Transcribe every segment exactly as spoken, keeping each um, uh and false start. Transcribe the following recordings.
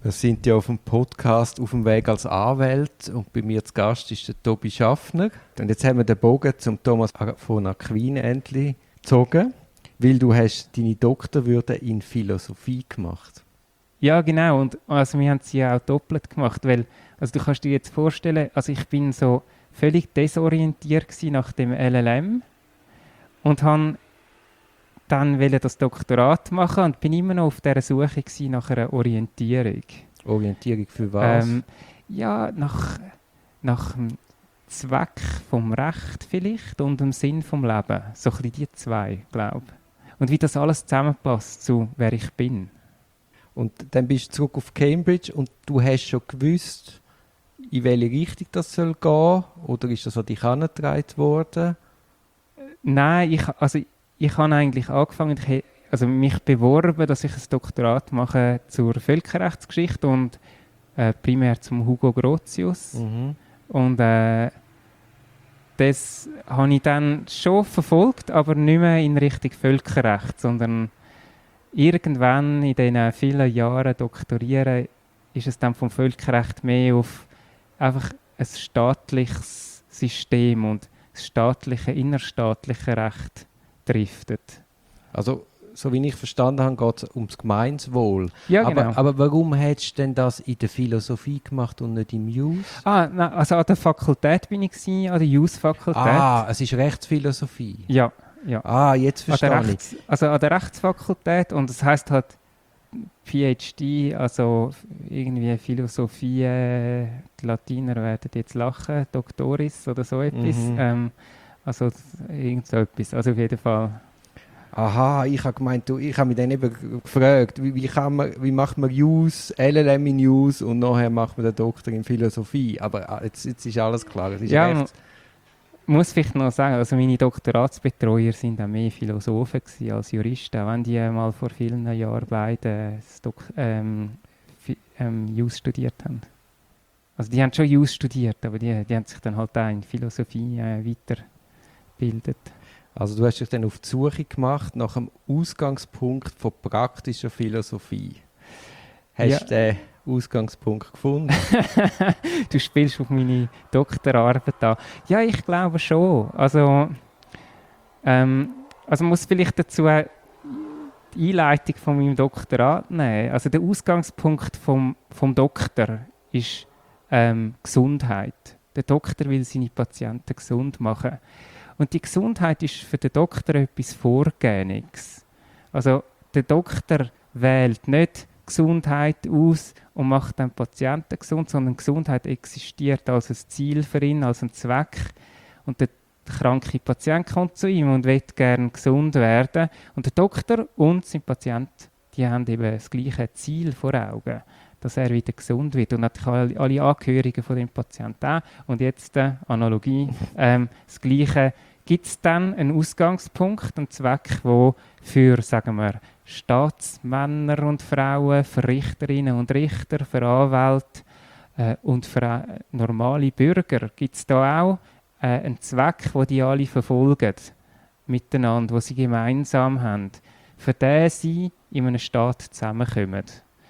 Wir sind ja auf dem Podcast «Auf dem Weg als Anwalt» und bei mir zu Gast ist der Tobi Schaffner. Und jetzt haben wir den Bogen zum Thomas von Aquin endlich gezogen, weil du hast deine Doktorwürde in Philosophie gemacht. Ja, genau. Und also wir haben sie ja auch doppelt gemacht, weil also du kannst dir jetzt vorstellen, also ich bin so völlig desorientiert gewesen nach dem L L M und habe dann wollte das Doktorat machen und bin immer noch auf dieser Suche gewesen nach einer Orientierung. Orientierung für was? Ähm, ja, nach, nach dem Zweck vom Recht vielleicht und dem Sinn vom Leben. So ein bisschen die zwei, glaube ich. Und wie das alles zusammenpasst zu wer ich bin. Und dann bist du zurück auf Cambridge und du hast schon gewusst, in welche Richtung das soll gehen? Oder ist das an dich herangetragen worden? Nein, ich, also ich habe eigentlich angefangen, ich, also mich beworben, dass ich ein Doktorat mache zur Völkerrechtsgeschichte und äh, primär zum Hugo Grotius. Mhm. Und äh, das habe ich dann schon verfolgt, aber nicht mehr in Richtung Völkerrecht, sondern irgendwann in diesen vielen Jahren Doktorieren ist es dann vom Völkerrecht mehr auf einfach ein staatliches System und das staatliche, innerstaatliche Recht driftet. Also, so wie ich verstanden habe, geht es ums Gemeinswohl. Ja, genau. Aber, aber warum hättest du denn das in der Philosophie gemacht und nicht im Jus? Ah, nein, also an der Fakultät bin ich gewesen, an der Jus-Fakultät. Ah, es ist Rechtsphilosophie. Ja, ja. Ah, jetzt An der verstehe ich. Rechts, also an der Rechtsfakultät und das heisst halt P H D, also irgendwie Philosophie, äh, die Latiner werden jetzt lachen, Doktoris oder so etwas. Mhm. Ähm, also irgend so etwas, also auf jeden Fall. Aha, ich habe gemeint, du, ich habe mich dann eben gefragt, wie, wie, kann man, wie macht man Jus, L L M in Jus und nachher macht man den Doktor in Philosophie. Aber ah, jetzt, jetzt ist alles klar, es ist Ja, Rechts. muss vielleicht noch sagen, also meine Doktoratsbetreuer sind auch mehr Philosophen gewesen als Juristen, auch wenn die mal vor vielen Jahren beide das Dok- ähm, Fi- ähm, Jus studiert haben. Also die haben schon Jus studiert, aber die, die haben sich dann halt auch in Philosophie äh, weitergebildet. Also du hast dich dann auf die Suche gemacht nach einem Ausgangspunkt von praktischer Philosophie. Hast Ja. du den Ausgangspunkt gefunden? Du spielst auf meine Doktorarbeit an. Ja, ich glaube schon. Also, ähm, also muss vielleicht dazu die Einleitung von meinem Doktorat nehmen. Also der Ausgangspunkt vom, vom Doktor ist ähm, Gesundheit. Der Doktor will seine Patienten gesund machen. Und die Gesundheit ist für den Doktor etwas Vorgehendes. Also der Doktor wählt nicht Gesundheit aus und macht den Patienten gesund, sondern Gesundheit existiert als ein Ziel für ihn, als ein Zweck. Und der kranke Patient kommt zu ihm und will gerne gesund werden. Und der Doktor und sein Patient, die haben eben das gleiche Ziel vor Augen, dass er wieder gesund wird. Und natürlich alle Angehörigen von dem Patienten auch. Und jetzt äh, Analogie, ähm, das Gleiche. Gibt es dann einen Ausgangspunkt, einen Zweck, wo für, sagen wir, Staatsmänner und Frauen, für Richterinnen und Richter, für Anwälte äh, und für äh, normale Bürger, gibt es da auch äh, einen Zweck, den die alle verfolgen, miteinander, den sie gemeinsam haben, für den sie in einem Staat zusammenkommen.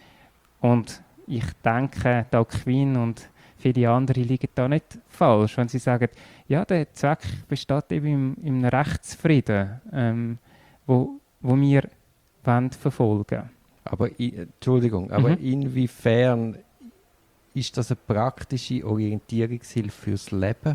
Und ich denke, die Aquin und viele andere liegen da nicht falsch, wenn sie sagen, ja, der Zweck besteht eben im, im Rechtsfrieden, ähm, wo, wo wir wollen verfolgen. Aber, i- Entschuldigung, aber Mhm. inwiefern ist das eine praktische Orientierungshilfe fürs Leben?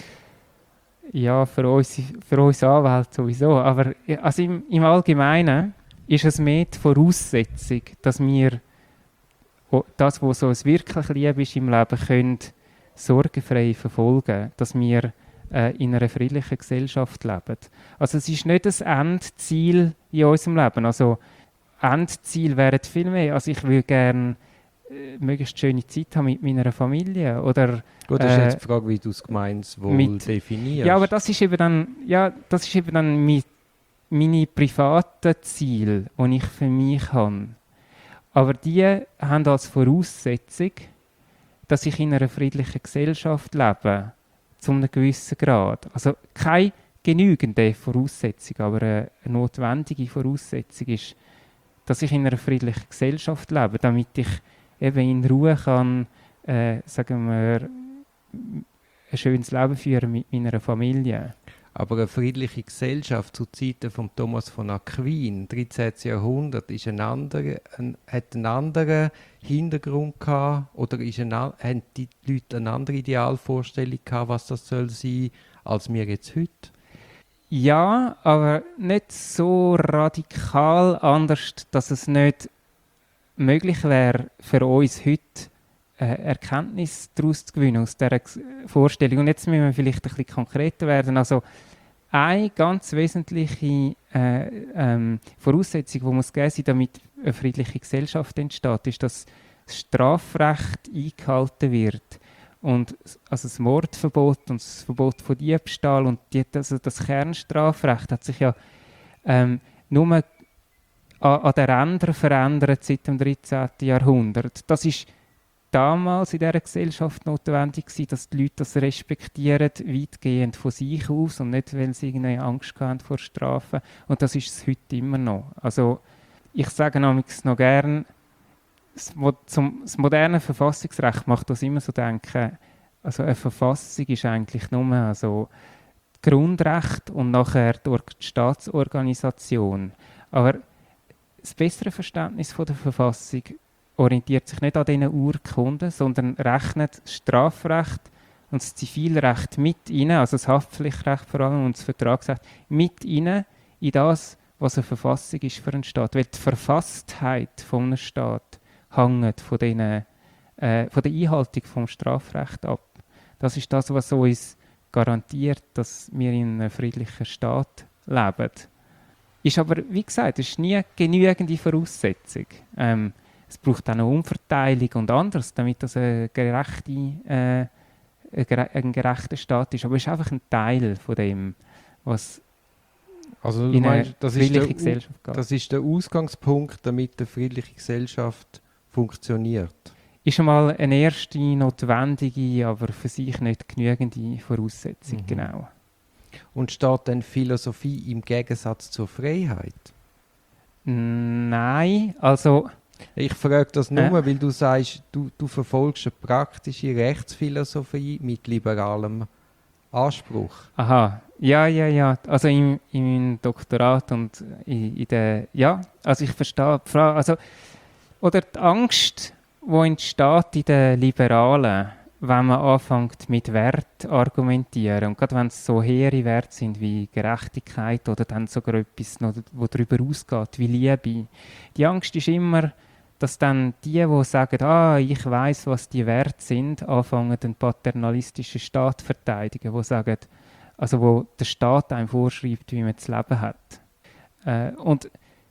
Ja, für uns, für uns Anwälte sowieso, aber also im, im Allgemeinen ist es mehr die Voraussetzung, dass wir o- das, was so uns wirklich lieb ist im Leben, können sorgenfrei verfolgen, dass wir äh, in einer friedlichen Gesellschaft leben. Also es ist nicht das Endziel in unserem Leben. Also Endziel wären viel mehr. Also ich würde gerne äh, möglichst schöne Zeit haben mit meiner Familie oder Gut, das ist Äh, jetzt die Frage, wie du das Gemeinswohl mit- definierst. ja, aber das ist eben dann, ja, das ist eben dann mi, meine privaten Ziele, die ich für mich habe. Aber die haben als Voraussetzung, dass ich in einer friedlichen Gesellschaft lebe, zu einem gewissen Grad. Also keine genügende Voraussetzung, aber eine notwendige Voraussetzung ist, dass ich in einer friedlichen Gesellschaft lebe, damit ich eben in Ruhe kann, äh, sagen wir, ein schönes Leben führen mit meiner Familie. Aber eine friedliche Gesellschaft zu Zeiten von Thomas von Aquin, dreizehnten. Jahrhundert, ist ein anderer, ein, hat einen anderen Hintergrund gehabt, oder ist ein, haben die Leute eine andere Idealvorstellung gehabt, was das soll sein, als wir jetzt heute? Ja, aber nicht so radikal anders, dass es nicht möglich wäre, für uns heute äh, Erkenntnis daraus zu gewinnen, aus dieser Vorstellung. Und jetzt müssen wir vielleicht ein bisschen konkreter werden. Also eine ganz wesentliche äh, ähm, Voraussetzung, die muss gegeben sein, damit eine friedliche Gesellschaft entsteht, ist, dass das Strafrecht eingehalten wird. Und also das Mordverbot und das Verbot von Diebstahl und die, also das Kernstrafrecht hat sich ja ähm, nur an, an den Rändern verändert seit dem dreizehnten. Jahrhundert. Das ist damals in dieser Gesellschaft notwendig gewesen, dass die Leute das respektieren, weitgehend von sich aus und nicht, weil sie irgendwie Angst haben vor Strafen. Und das ist es heute immer noch. Also ich sage nämlich noch gern, das, zum, das moderne Verfassungsrecht macht uns immer so denken, also eine Verfassung ist eigentlich nur also Grundrecht und nachher durch die Staatsorganisation. Aber das bessere Verständnis von der Verfassung orientiert sich nicht an diesen Urkunden, sondern rechnet das Strafrecht und das Zivilrecht mit rein, also das Haftpflichtrecht vor allem und das Vertragsrecht, mit rein in das, was eine Verfassung ist für einen Staat. Weil die Verfasstheit von einem Staat hängt von, den, äh, von der Einhaltung vom Strafrecht ab. Das ist das, was uns garantiert, dass wir in einem friedlichen Staat leben. Ist aber, wie gesagt, es ist nie genügende Voraussetzung. Ähm, es braucht auch eine Umverteilung und anderes, damit das eine gerechte, äh, ein gerechter Staat ist. Aber es ist einfach ein Teil von dem, was also, in eine meinst, das friedliche ist der, Gesellschaft geht. Das ist der Ausgangspunkt, damit eine friedliche Gesellschaft funktioniert. Ist einmal eine erste notwendige, aber für sich nicht genügende Voraussetzung, Mhm. genau. Und steht dann Philosophie im Gegensatz zur Freiheit? Nein, also Ich frage das nur, Äh? weil du sagst, du, du verfolgst eine praktische Rechtsphilosophie mit liberalem Anspruch. aha, ja, ja, ja. Also im, im Doktorat und in, in der, ja, also ich verstehe die Frage, also oder die Angst, die entsteht in den Liberalen, wenn man anfängt mit Wert zu argumentieren und gerade wenn es so hehre Werte sind wie Gerechtigkeit oder dann sogar etwas, noch, wo darüber ausgeht, wie Liebe. Die Angst ist immer, dass dann die, die sagen, ah, ich weiß, was die Werte sind, anfangen, den paternalistischen Staat zu verteidigen, die sagen, also wo der Staat einem vorschreibt, wie man zu leben hat. Äh, und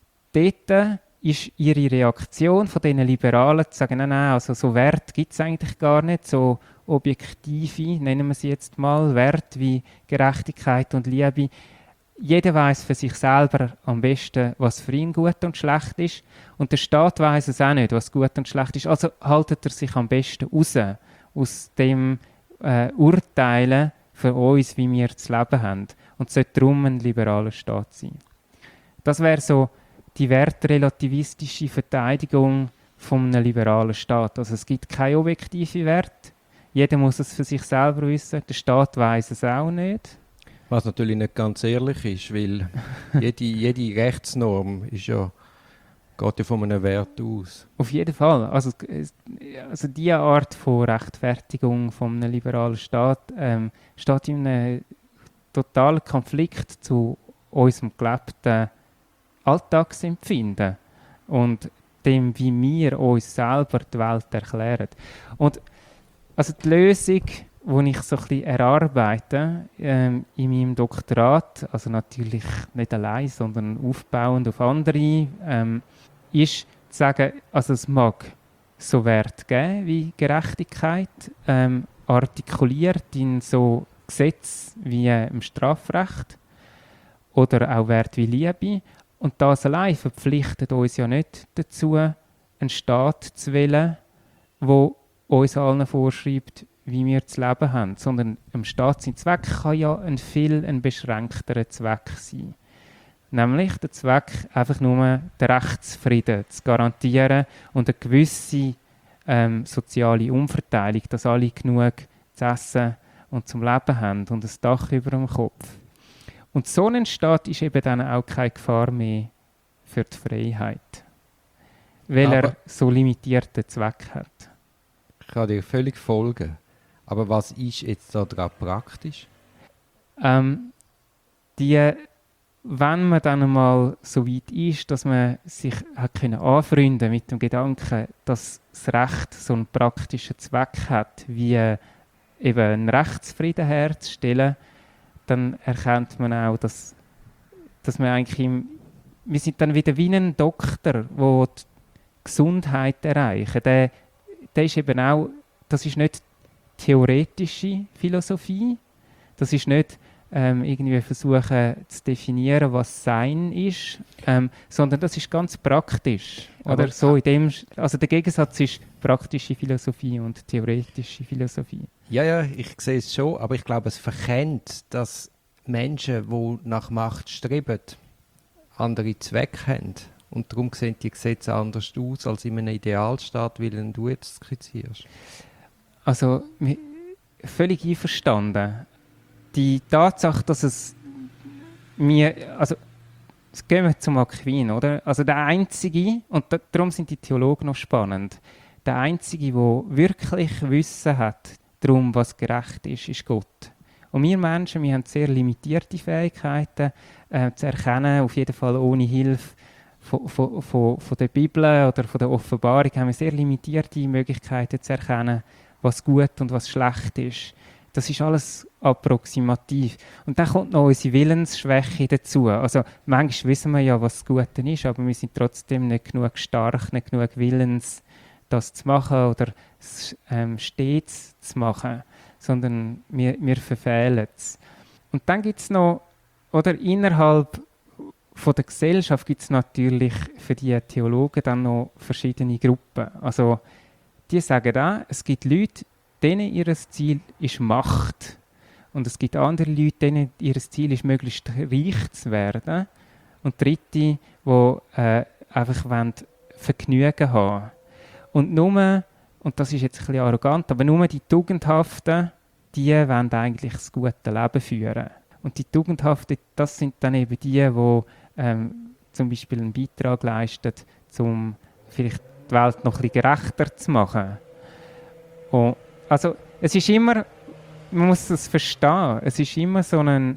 dort ist ihre Reaktion von diesen Liberalen zu sagen, nein, nein, also so Werte gibt es eigentlich gar nicht, so objektive, nennen wir sie jetzt mal, Werte wie Gerechtigkeit und Liebe. Jeder weiß für sich selber am besten, was für ihn gut und schlecht ist. Und der Staat weiß es auch nicht, was gut und schlecht ist. Also haltet er sich am besten raus aus dem äh, Urteilen für uns, wie wir zu leben haben. Und es sollte darum ein liberaler Staat sein. Das wäre so die wertrelativistische Verteidigung von einem liberalen Staat. Also es gibt keine objektive Werte. Jeder muss es für sich selber wissen. Der Staat weiß es auch nicht. Was natürlich nicht ganz ehrlich ist, weil jede, jede Rechtsnorm ist ja, geht ja von einem Wert aus. Auf jeden Fall. Also, also diese Art von Rechtfertigung von einem liberalen Staat ähm, steht in einem totalen Konflikt zu unserem gelebten Alltagsempfinden und dem, wie wir uns selber die Welt erklären. Und also die Lösung, die ich so ein bisschen erarbeite ähm, in meinem Doktorat, also natürlich nicht allein, sondern aufbauend auf andere, ähm, ist zu sagen, also es mag so Werte geben wie Gerechtigkeit, ähm, artikuliert in so Gesetzen wie äh, im Strafrecht oder auch Werte wie Liebe. Und das allein verpflichtet uns ja nicht dazu, einen Staat zu wählen, der uns allen vorschreibt, wie wir zu leben haben, sondern ein Staat sein Zweck kann ja ein viel ein beschränkterer Zweck sein. Nämlich der Zweck, einfach nur den Rechtsfrieden zu garantieren und eine gewisse ähm, soziale Umverteilung, dass alle genug zu essen und zum Leben haben und ein Dach über dem Kopf. Und so ein Staat ist eben dann auch keine Gefahr mehr für die Freiheit, weil Aber er so limitierten Zweck hat. ich kann dir völlig folgen. Aber was ist jetzt da dran praktisch? Ähm, die, wenn man dann einmal so weit ist, dass man sich hat können anfreunden mit dem Gedanken, dass das Recht so einen praktischen Zweck hat, wie äh, eben einen Rechtsfrieden herzustellen, dann erkennt man auch, dass, dass wir eigentlich im, wir sind dann wieder wie ein Doktor, der die Gesundheit erreichen. Der, der ist eben auch, das ist nicht theoretische Philosophie, das ist nicht ähm, irgendwie versuchen zu definieren, was Sein ist, ähm, sondern das ist ganz praktisch. Aber, oder so in dem, also der Gegensatz ist praktische Philosophie und theoretische Philosophie. Ja, ja, ich sehe es schon, aber ich glaube, es verkennt, dass Menschen, die nach Macht streben, andere Zwecke haben. Und darum sehen die Gesetze anders aus als in einem Idealstaat, wie den du jetzt skizzierst. Also mi- völlig einverstanden. Die Tatsache, dass es mir, also jetzt gehen wir zum Aquin, oder? Also der Einzige, und da, darum sind die Theologen noch spannend, der Einzige, der wirklich Wissen hat, darum, was gerecht ist, ist Gott. Und wir Menschen, wir haben sehr limitierte Fähigkeiten äh, zu erkennen, auf jeden Fall ohne Hilfe von, von, von, von der Bibel oder von der Offenbarung, haben wir sehr limitierte Möglichkeiten zu erkennen, was gut und was schlecht ist. Das ist alles approximativ. Und dann kommt noch unsere Willensschwäche dazu. Also manchmal wissen wir ja, was das Gute ist, aber wir sind trotzdem nicht genug stark, nicht genug willens, das zu machen oder es ähm, stets zu machen, sondern wir, wir verfehlen es. Und dann gibt es noch, oder innerhalb von der Gesellschaft gibt es natürlich für die Theologen dann noch verschiedene Gruppen. Also die sagen auch, es gibt Leute, denen ihr Ziel ist Macht. Und es gibt andere Leute, denen ihr Ziel ist, möglichst reich zu werden. Und Dritte, die äh, einfach wollen Vergnügen haben. Und nur, und das ist jetzt ein bisschen arrogant, aber nur die Tugendhaften, die wollen eigentlich das gute Leben führen. Und die Tugendhaften, das sind dann eben die, die ähm, zum Beispiel einen Beitrag leisten, um vielleicht die Welt noch ein bisschen gerechter zu machen. Und also es ist immer, man muss das verstehen, es ist immer so ein,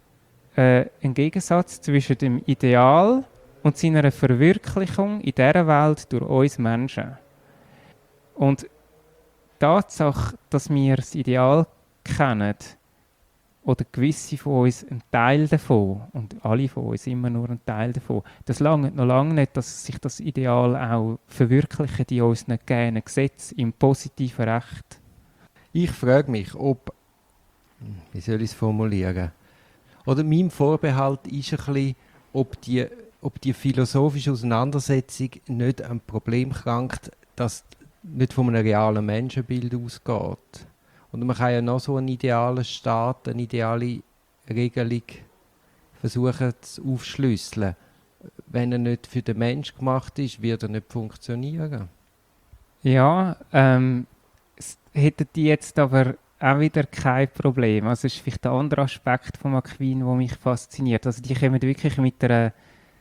äh, ein Gegensatz zwischen dem Ideal und seiner Verwirklichung in dieser Welt durch uns Menschen. Und die Tatsache, dass wir das Ideal kennen, oder gewisse von uns einen Teil davon, und alle von uns immer nur einen Teil davon, das lange noch lange nicht, dass sich das Ideal auch verwirklichen in unseren gegebenen Gesetzen, im positiven Recht. Ich frage mich, ob, wie soll ich es formulieren, oder mein Vorbehalt ist ein bisschen, ob die, ob die philosophische Auseinandersetzung nicht ein Problem krankt, das nicht von einem realen Menschenbild ausgeht. Und man kann ja noch so einen idealen Staat, eine ideale Regelung versuchen zu aufschlüsseln. Wenn er nicht für den Mensch gemacht ist, wird er nicht funktionieren. Ja, ähm, s- hätten die jetzt aber auch wieder kein Problem. Also das ist vielleicht der andere Aspekt von Aquin, der mich fasziniert. Also die kommen wirklich mit einer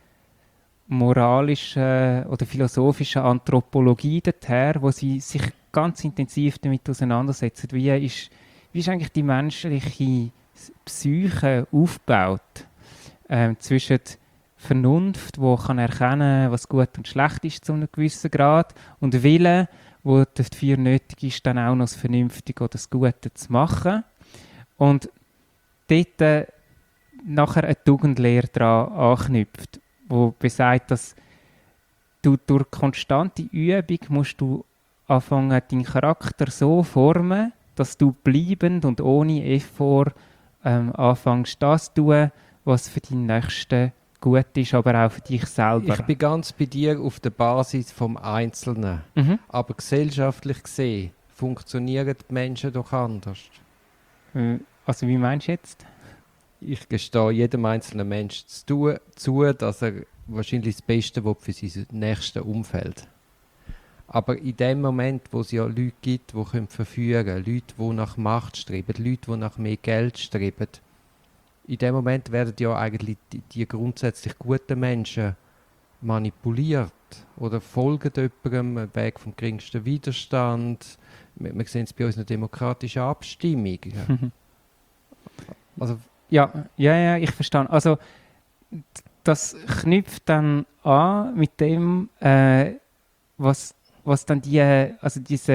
moralischen oder philosophischen Anthropologie daher, wo sie sich ganz intensiv damit auseinandersetzen. Wie ist, wie ist eigentlich die menschliche Psyche aufgebaut? Ähm, zwischen Vernunft, die kann erkennen, was gut und schlecht ist zu einem gewissen Grad, und Wille, wo dafür nötig ist, dann auch noch das Vernünftige oder das Gute zu machen. Und dort äh, nachher eine Tugendlehre daran anknüpft, wo besagt, dass du durch konstante Übung musst du anfangen, deinen Charakter so formen, dass du bleibend und ohne Effort ähm, anfängst, das zu tun, was für deinen Nächsten gut ist, aber auch für dich selber. Ich bin ganz bei dir auf der Basis vom Einzelnen. Mhm. Aber gesellschaftlich gesehen funktionieren die Menschen doch anders. Äh, Also wie meinst du jetzt? Ich gestehe jedem einzelnen Menschen zu, tun, zu, dass er wahrscheinlich das Beste will für sein nächstes Umfeld. Aber in dem Moment, wo es ja Leute gibt, die können verführen können, Leute, die nach Macht streben, Leute, die nach mehr Geld streben, in dem Moment werden ja eigentlich die, die grundsätzlich guten Menschen manipuliert oder folgen jemandem, einen Weg vom geringsten Widerstand. Wir, wir sehen es bei unseren demokratischen Abstimmungen. Also, ja, ja, ja, ich verstehe. Also, das knüpft dann an mit dem, äh, was, was dann die, also diese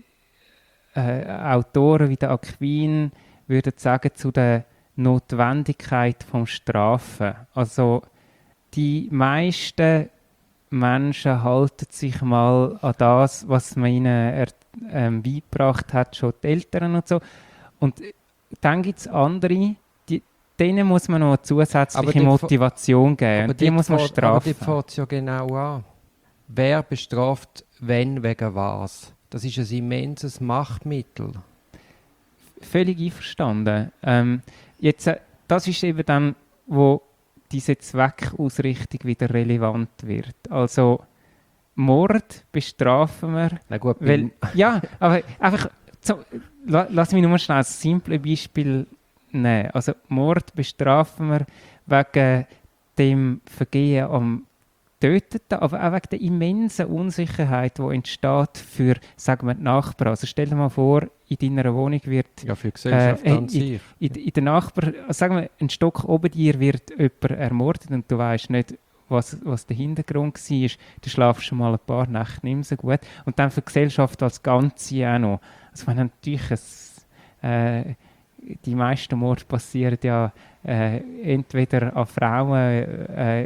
äh, Autoren wie der Aquin würden sagen zu der Notwendigkeit vom Strafen. Also die meisten Menschen halten sich mal an das, was man ihnen er, ähm, beigebracht hat, schon die Eltern und so. Und dann gibt es andere, die, denen muss man noch eine zusätzliche Motivation geben. Und die muss man fährt, strafen. Aber die fängt es ja genau an. Wer bestraft wenn, wegen was? Das ist ein immenses Machtmittel. Völlig einverstanden. Ähm, jetzt, äh, das ist eben dann, wo diese Zweckausrichtung wieder relevant wird. Also Mord bestrafen wir. Na gut, weil, ja, aber einfach, so, la, lass mich nur schnell ein simples Beispiel nehmen. Also Mord bestrafen wir wegen dem Vergehen am Töteten, aber auch wegen der immensen Unsicherheit, die entsteht für, sagen wir, die Nachbarn. Also stell dir mal vor, in deiner Wohnung wird... Ja, für die Gesellschaft äh, an in, sich. In, in der Nachbar, also sagen wir, ein Stock oben dir wird jemand ermordet und du weißt nicht, was, was der Hintergrund war. Du schlafst schon mal ein paar Nächte nicht mehr so gut. Und dann für die Gesellschaft als Ganze auch noch. Also wenn natürlich ein, äh, die meisten Morde passieren ja äh, entweder an Frauen, äh,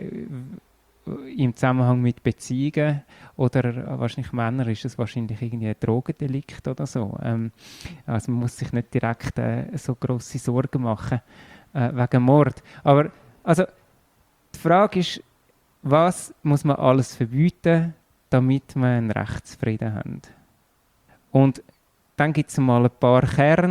im Zusammenhang mit Beziehungen oder wahrscheinlich Männer ist es wahrscheinlich irgendwie ein Drogendelikt oder so. Ähm, also man muss sich nicht direkt äh, so grosse Sorgen machen äh, wegen Mord. Aber also die Frage ist, was muss man alles verbieten, damit wir einen Rechtsfrieden haben? Und dann gibt es mal ein paar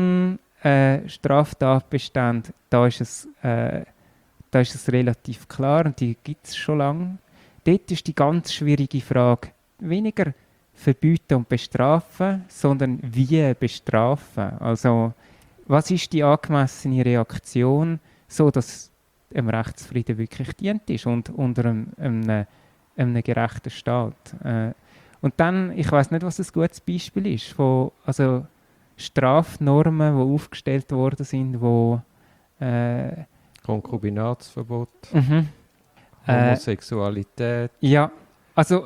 Kernstraftatbestände, äh, da ist es äh, Da ist es relativ klar und die gibt es schon lange. Dort ist die ganz schwierige Frage weniger verbieten und bestrafen, sondern wie bestrafen. Also was ist die angemessene Reaktion, so dass dem Rechtsfrieden wirklich dient ist und unter einem, einem, einem gerechten Staat. Äh, und dann, ich weiß nicht, was ein gutes Beispiel ist, von, also Strafnormen, die aufgestellt worden sind, wo äh, Konkubinatsverbot, mhm. Homosexualität. Äh, ja, also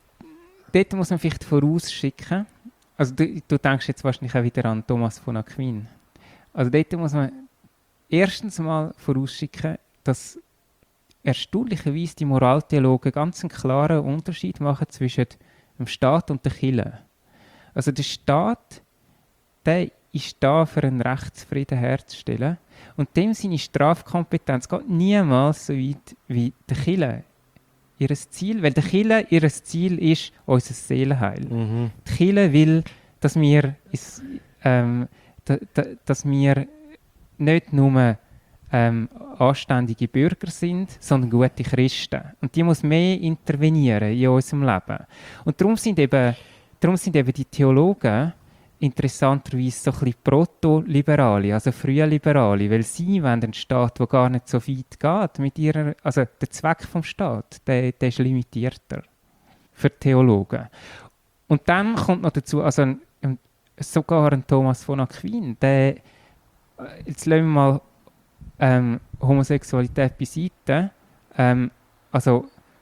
dort muss man vielleicht vorausschicken, also du, du denkst jetzt wahrscheinlich auch wieder an Thomas von Aquin. Also dort muss man erstens mal vorausschicken, dass erstaunlicherweise die Moraltheologen ganz einen klaren Unterschied machen zwischen dem Staat und der Kirche. Also der Staat, der ist da, für einen Rechtsfrieden herzustellen. Und dem seine Strafkompetenz geht niemals so weit wie der Kirche ihr Ziel. Weil der Kirche ihr Ziel ist unser Seelenheil. Mhm. Die Kirche will, dass wir, ist, ähm, da, da, dass wir nicht nur ähm, anständige Bürger sind, sondern gute Christen. Und die muss mehr intervenieren in unserem Leben. Und darum sind eben, darum sind eben die Theologen interessanterweise so ein bisschen Proto-Liberale, also frühe Liberale, weil sie wollen einen Staat, der gar nicht so weit geht mit ihrer, also der Zweck vom Staat, der, der ist limitierter für Theologen. Und dann kommt noch dazu, also ein, ein, sogar ein Thomas von Aquin, der, jetzt lassen wir mal ähm, Homosexualität beiseite, ähm, also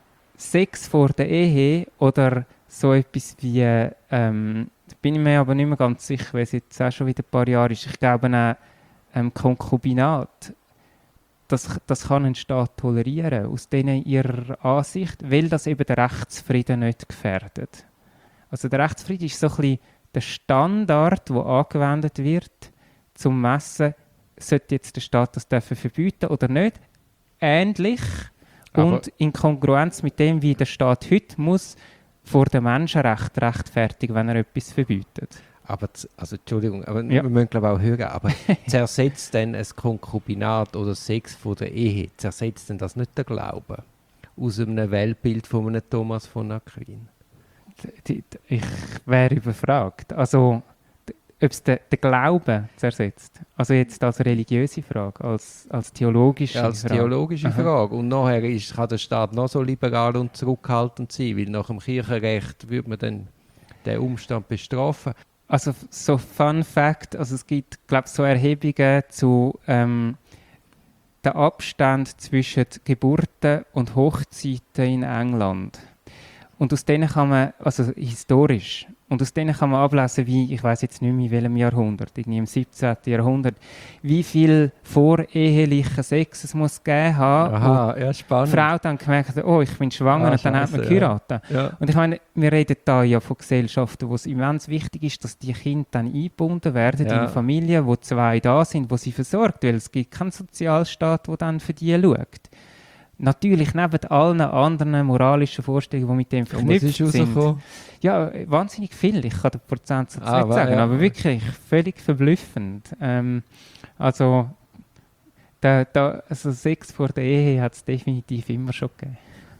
Sex vor der Ehe oder so etwas wie, ähm, bin ich mir aber nicht mehr ganz sicher, weil es jetzt auch schon wieder ein paar Jahre ist. Ich glaube auch ähm, Konkubinat, das, das kann ein Staat tolerieren, aus denen ihrer Ansicht, weil das eben den Rechtsfrieden nicht gefährdet. Also der Rechtsfrieden ist so ein bisschen der Standard, der angewendet wird, zum Messen, sollte jetzt der Staat das dürfen verbieten oder nicht. Ähnlich aber und in Kongruenz mit dem, wie der Staat heute muss, vor dem Menschenrecht rechtfertigen, wenn er etwas verbietet. Aber, also Entschuldigung, aber ja. wir müssen glaube auch hören, aber zersetzt denn ein Konkubinat oder Sex vor der Ehe, zersetzt denn das nicht den Glauben? Aus einem Weltbild von einem Thomas von Aquin? die, die, ich wäre überfragt. Also, ob es den, den Glauben zersetzt. Also jetzt als religiöse Frage, als, als theologische Ja, als Frage. theologische Aha. Frage. Und nachher ist, kann der Staat noch so liberal und zurückhaltend sein, weil nach dem Kirchenrecht würde man dann den Umstand bestrafen. Also so Fun Fact, also es gibt, glaube ich, so Erhebungen zu ähm, den Abstand zwischen Geburten und Hochzeiten in England. Und aus denen kann man, also historisch, und aus denen kann man ablesen, wie, ich weiß jetzt nicht mehr in welchem Jahrhundert, irgendwie im siebzehnten. Jahrhundert, wie viel vorehelichen Sex es muss gegeben haben, Aha, wo ja, die spannend. Frau dann gemerkt hat, oh, ich bin schwanger, Ah, und dann hat man Scheisse, geheiratet. Ja. Und ich meine, wir reden da ja von Gesellschaften, wo es immens wichtig ist, dass die Kinder dann eingebunden werden Ja. in eine Familie, wo zwei da sind, wo sie versorgt, weil es gibt keinen Sozialstaat, der dann für die schaut. Natürlich neben allen anderen moralischen Vorstellungen, die mit dem Und was verknüpft ist sind. rausgekommen? Ja, wahnsinnig viel. Ich kann den Prozentsatz Ah, nicht wa- sagen, ja. aber wirklich völlig verblüffend. Ähm, also, da, da, also Sex vor der Ehe hat es definitiv immer schon gegeben.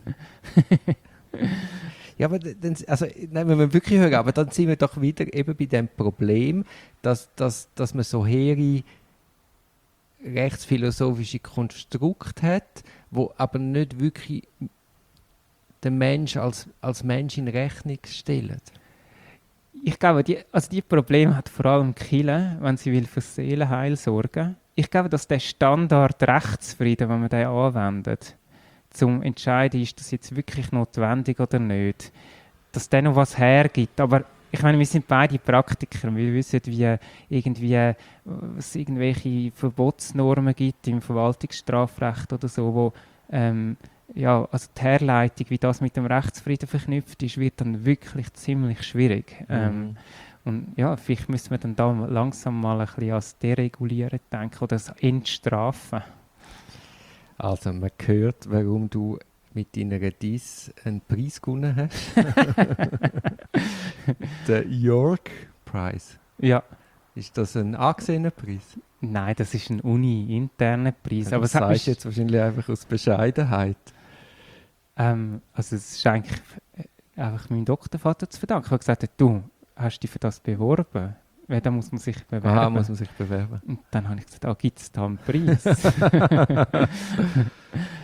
Ja, aber d- dann, also, nein, wenn wir wirklich hören, aber dann sind wir doch wieder eben bei dem Problem, dass, dass, dass man so hehre rechtsphilosophische Konstrukte hat, wo aber nicht wirklich den Mensch als, als Mensch in Rechnung stellen. Ich glaube, die, also die Probleme hat vor allem die Kirche, wenn sie will für das Seelenheil sorgen. Ich glaube, dass der Standard Rechtsfrieden, wenn man den anwendet, zum Entscheiden, ist das jetzt wirklich notwendig oder nicht, dass der noch was hergibt. Aber ich meine, wir sind beide Praktiker. Wir wissen, wie irgendwie äh, es irgendwelche Verbotsnormen gibt im Verwaltungsstrafrecht oder so, wo ähm, ja, also die Herleitung, wie das mit dem Rechtsfrieden verknüpft ist, wird dann wirklich ziemlich schwierig. Ähm, und ja, vielleicht müssen wir dann da langsam mal ein bisschen als Deregulieren denken oder das Entstrafen. Also, man hört, warum du mit deiner Diss einen Preis gewonnen hast. Der York Prize. Ja. Ist das ein angesehener Preis? Nein, das ist ein uni-interner Preis. Ja, aber das es hat sagst mich, du jetzt wahrscheinlich einfach aus Bescheidenheit. ähm, also es ist eigentlich äh, einfach meinem Doktorvater zu verdanken. Er hat gesagt, du, hast dich für das beworben? Weil da muss man sich bewerben. Aha, muss man sich bewerben. Und dann habe ich gesagt, ah, gibt es da einen Preis?